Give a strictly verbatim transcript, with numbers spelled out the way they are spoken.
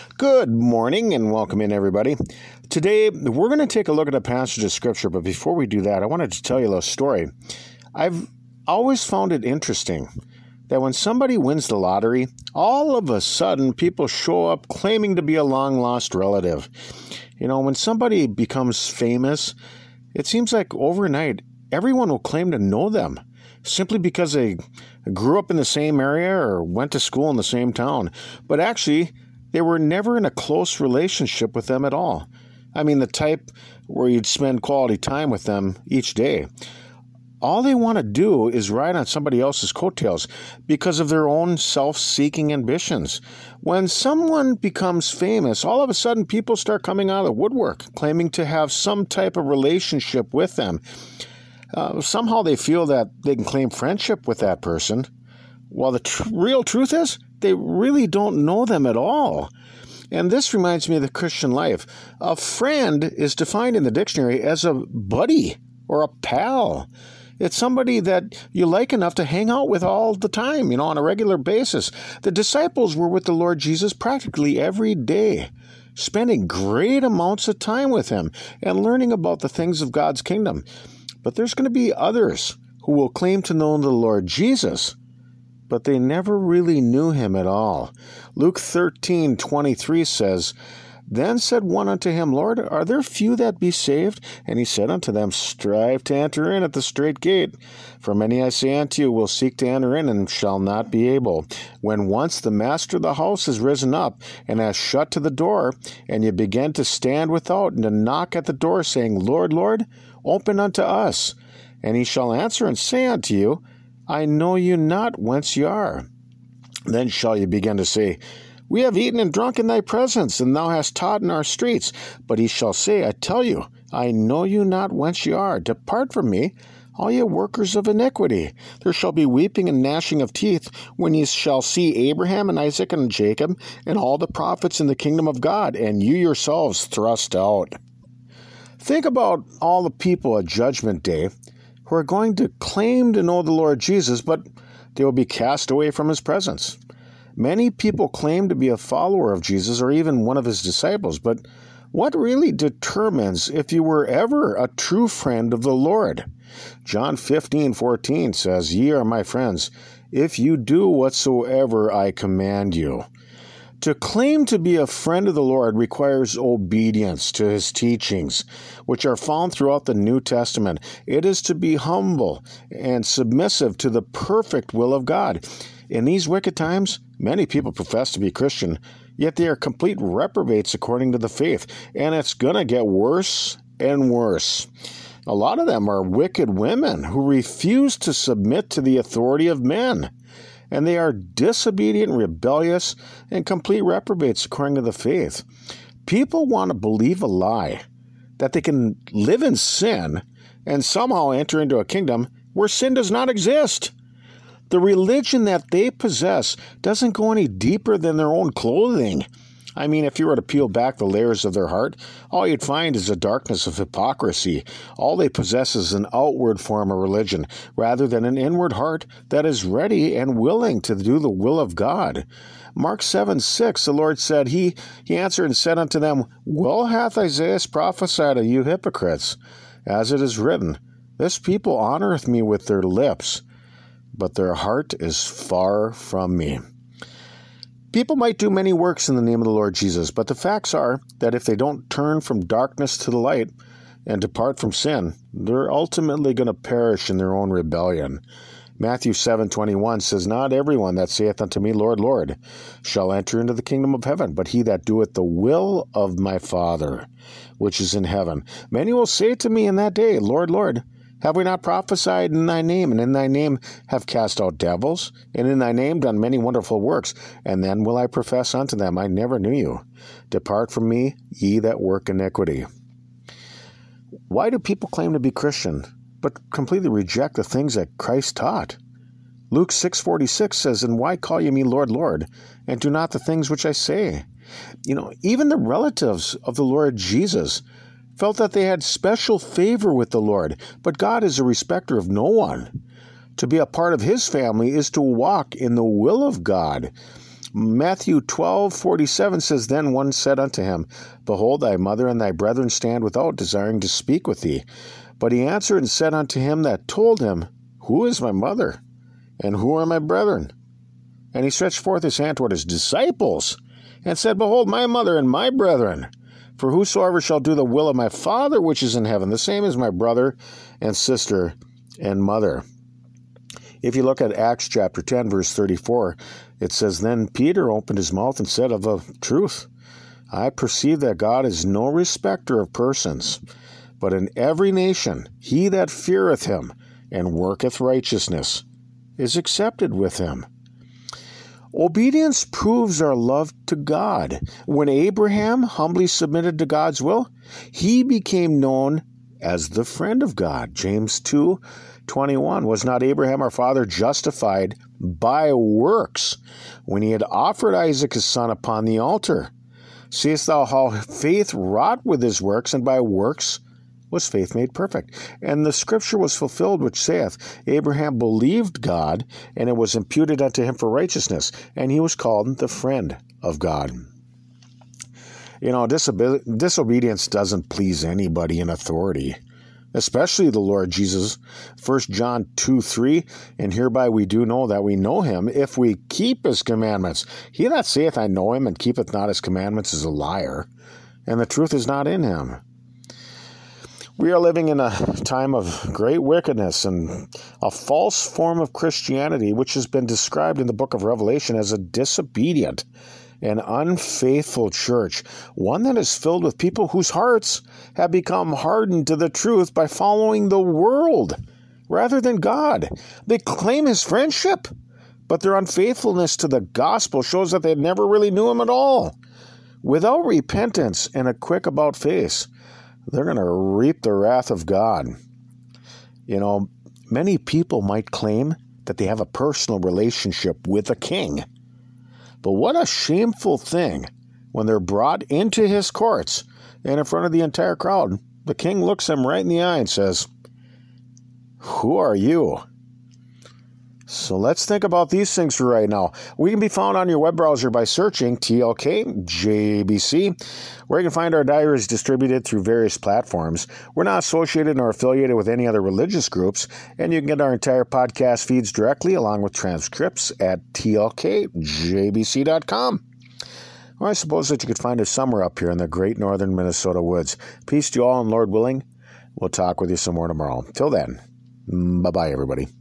Good morning and welcome in, everybody. Today, we're going to take a look at a passage of Scripture, but before we do that, I wanted to tell you a little story. I've always found it interesting that when somebody wins the lottery, all of a sudden people show up claiming to be a long-lost relative. You know, when somebody becomes famous, it seems like overnight everyone will claim to know them simply because they grew up in the same area or went to school in the same town. But actually, they were never in a close relationship with them at all. I mean, the type where you'd spend quality time with them each day. All they want to do is ride on somebody else's coattails because of their own self-seeking ambitions. When someone becomes famous, all of a sudden people start coming out of the woodwork, claiming to have some type of relationship with them. Uh, somehow they feel that they can claim friendship with that person, while the tr- real truth is they really don't know them at all. And this reminds me of the Christian life. A friend is defined in the dictionary as a buddy or a pal. It's somebody that you like enough to hang out with all the time, you know, on a regular basis. The disciples were with the Lord Jesus practically every day, spending great amounts of time with him and learning about the things of God's kingdom. But there's going to be others who will claim to know the Lord Jesus, but they never really knew him at all. Luke thirteen twenty-three says, Then said one unto him, Lord, are there few that be saved? And he said unto them, Strive to enter in at the strait gate. For many, I say unto you, will seek to enter in, and shall not be able. When once the master of the house is risen up, and has shut to the door, and ye begin to stand without, and to knock at the door, saying, Lord, Lord, open unto us. And he shall answer and say unto you, I know you not whence ye are. Then shall ye begin to say, We have eaten and drunk in thy presence, and thou hast taught in our streets. But he shall say, I tell you, I know you not whence ye are. Depart from me, all ye workers of iniquity. There shall be weeping and gnashing of teeth, when ye shall see Abraham and Isaac and Jacob, and all the prophets in the kingdom of God, and you yourselves thrust out. Think about all the people at Judgment Day who are going to claim to know the Lord Jesus, but they will be cast away from his presence. Many people claim to be a follower of Jesus or even one of his disciples, but what really determines if you were ever a true friend of the Lord? John fifteen fourteen says, Ye are my friends, if you do whatsoever I command you. To claim to be a friend of the Lord requires obedience to his teachings, which are found throughout the New Testament. It is to be humble and submissive to the perfect will of God. In these wicked times, many people profess to be Christian, yet they are complete reprobates according to the faith, and it's going to get worse and worse. A lot of them are wicked women who refuse to submit to the authority of men, and they are disobedient, rebellious, and complete reprobates according to the faith. People want to believe a lie that they can live in sin and somehow enter into a kingdom where sin does not exist. The religion that they possess doesn't go any deeper than their own clothing. I mean, if you were to peel back the layers of their heart, all you'd find is a darkness of hypocrisy. All they possess is an outward form of religion, rather than an inward heart that is ready and willing to do the will of God. Mark seven six, the Lord said, He, he answered and said unto them, Well hath Isaiah prophesied of you hypocrites, as it is written, This people honoreth me with their lips, but their heart is far from me. People might do many works in the name of the Lord Jesus, but the facts are that if they don't turn from darkness to the light and depart from sin, they're ultimately going to perish in their own rebellion. Matthew seven twenty-one says, Not everyone that saith unto me, Lord, Lord, shall enter into the kingdom of heaven, but he that doeth the will of my Father, which is in heaven. Many will say to me in that day, Lord, Lord, have we not prophesied in thy name, and in thy name have cast out devils, and in thy name done many wonderful works? And then will I profess unto them, I never knew you. Depart from me, ye that work iniquity. Why do people claim to be Christian, but completely reject the things that Christ taught? Luke six forty-six says, And why call ye me Lord, Lord, and do not the things which I say? You know, even the relatives of the Lord Jesus felt that they had special favor with the Lord, but God is a respecter of no one. To be a part of his family is to walk in the will of God. Matthew twelve forty-seven says, Then one said unto him, Behold, thy mother and thy brethren stand without, desiring to speak with thee. But he answered and said unto him that told him, Who is my mother, and who are my brethren? And he stretched forth his hand toward his disciples, and said, Behold, my mother and my brethren. For whosoever shall do the will of my Father which is in heaven, the same is my brother and sister and mother. If you look at Acts chapter ten, verse thirty-four, it says, Then Peter opened his mouth and said, Of a truth, I perceive that God is no respecter of persons, but in every nation he that feareth him and worketh righteousness is accepted with him. Obedience proves our love to God. When Abraham humbly submitted to God's will, he became known as the friend of God. James two twenty-one, Was not Abraham our father justified by works when he had offered Isaac his son upon the altar? Seest thou how faith wrought with his works, and by works was faith made perfect? And the scripture was fulfilled which saith, Abraham believed God, and it was imputed unto him for righteousness, and he was called the friend of God. You know, disobe- disobedience doesn't please anybody in authority, especially the Lord Jesus. First John two three, And hereby we do know that we know him, if we keep his commandments. He that saith, I know him, and keepeth not his commandments, is a liar, and the truth is not in him. We are living in a time of great wickedness and a false form of Christianity, which has been described in the book of Revelation as a disobedient and unfaithful church, one that is filled with people whose hearts have become hardened to the truth by following the world rather than God. They claim his friendship, but their unfaithfulness to the gospel shows that they never really knew him at all. Without repentance and a quick about face, they're going to reap the wrath of God. You know, many people might claim that they have a personal relationship with a king. But what a shameful thing when they're brought into his courts and in front of the entire crowd. The king looks them right in the eye and says, Who are you? So let's think about these things for right now. We can be found on your web browser by searching T L K J B C, where you can find our diaries distributed through various platforms. We're not associated nor affiliated with any other religious groups, and you can get our entire podcast feeds directly along with transcripts at T L K J B C dot com. Well, I suppose that you could find us somewhere up here in the great northern Minnesota woods. Peace to you all, and Lord willing, we'll talk with you some more tomorrow. Till then, bye-bye, everybody.